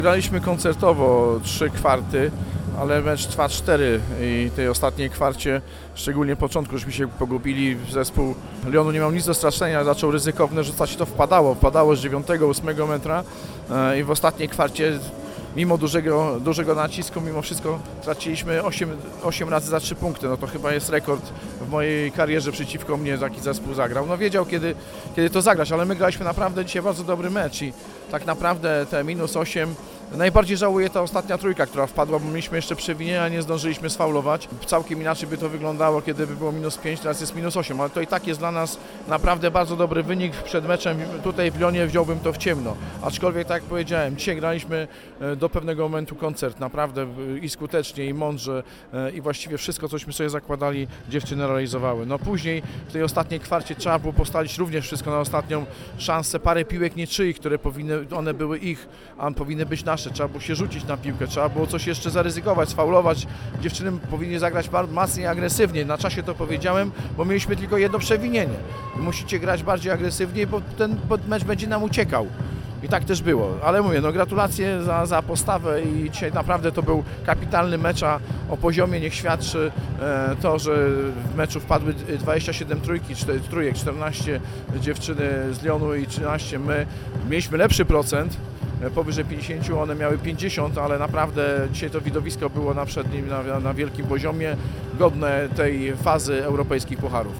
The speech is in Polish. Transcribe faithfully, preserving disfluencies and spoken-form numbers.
Graliśmy koncertowo trzy kwarty, ale mecz trwa cztery i tej ostatniej kwarcie, szczególnie początku, żeśmy się pogubili. Zespół Lyonu nie miał nic do stracenia, zaczął ryzykowne rzucać, to wpadało, wpadało z dziewiątego ósmego metra i w ostatniej kwarcie, mimo dużego, dużego nacisku, mimo wszystko traciliśmy osiem razy za trzy punkty. No to chyba jest rekord w mojej karierze przeciwko mnie, taki zespół zagrał. No wiedział, kiedy, kiedy to zagrać, ale my graliśmy naprawdę dzisiaj bardzo dobry mecz i tak naprawdę te minus osiem, najbardziej żałuję ta ostatnia trójka, która wpadła, bo mieliśmy jeszcze przewinienia, nie zdążyliśmy sfaulować. Całkiem inaczej by to wyglądało, kiedy by było minus pięć, teraz jest minus osiem, ale to i tak jest dla nas naprawdę bardzo dobry wynik. Przed meczem tutaj w Lyonie wziąłbym to w ciemno, aczkolwiek tak jak powiedziałem, dzisiaj graliśmy do pewnego momentu koncert, naprawdę i skutecznie, i mądrze, i właściwie wszystko, cośmy sobie zakładali, dziewczyny realizowały. No później w tej ostatniej kwarcie trzeba było postawić również wszystko na ostatnią szansę, parę piłek niczyich, które powinny, one były ich, a powinny być nasze. Trzeba było się rzucić na piłkę, trzeba było coś jeszcze zaryzykować, sfaulować. Dziewczyny powinny zagrać bardzo mocniej i agresywnie. Na czasie to powiedziałem, bo mieliśmy tylko jedno przewinienie. Musicie grać bardziej agresywnie, bo ten mecz będzie nam uciekał. I tak też było. Ale mówię, no gratulacje za, za postawę i dzisiaj naprawdę to był kapitalny mecz, a o poziomie niech świadczy e, to, że w meczu wpadły dwadzieścia siedem trójki, trójek, czternaście dziewczyny z Lyonu i trzynaście my. Mieliśmy lepszy procent, powyżej pięćdziesiąt, one miały pięćdziesiąt, ale naprawdę dzisiaj to widowisko było na przednim, na, na wielkim poziomie, godne tej fazy europejskich pucharów.